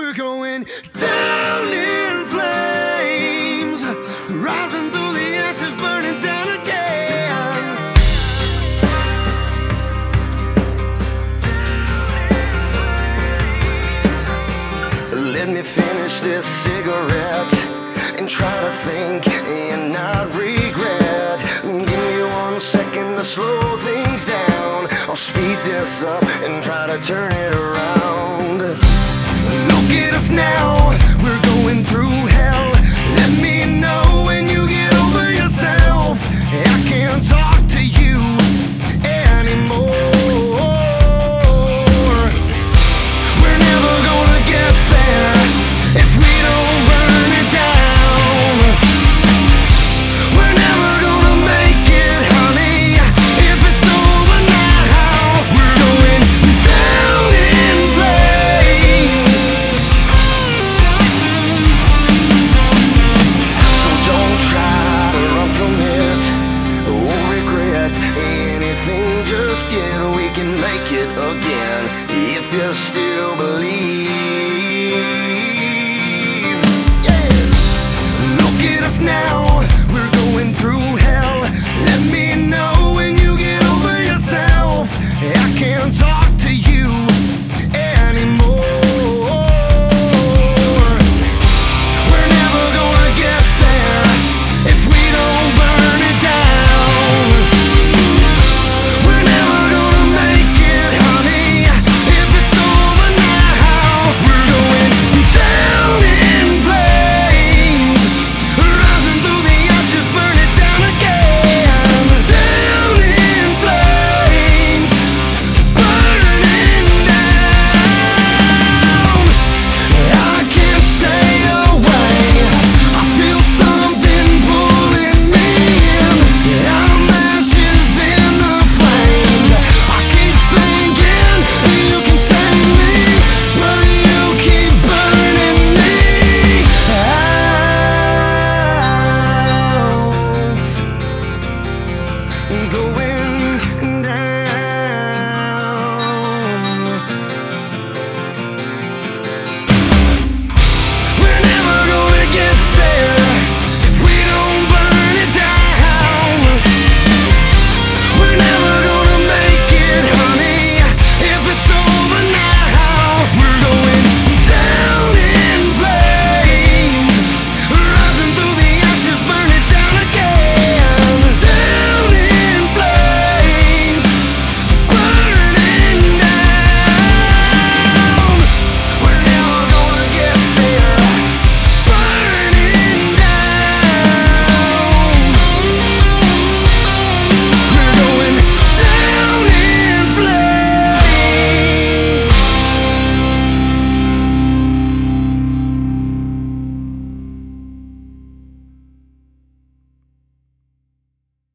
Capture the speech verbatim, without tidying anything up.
we're going down in flames, rising through the ashes, burning down again. Let me finish this cigarette and try to think and not regret. Give me one second to slow things down. I'll speed this up and try to turn it around. Look at us now, we're going through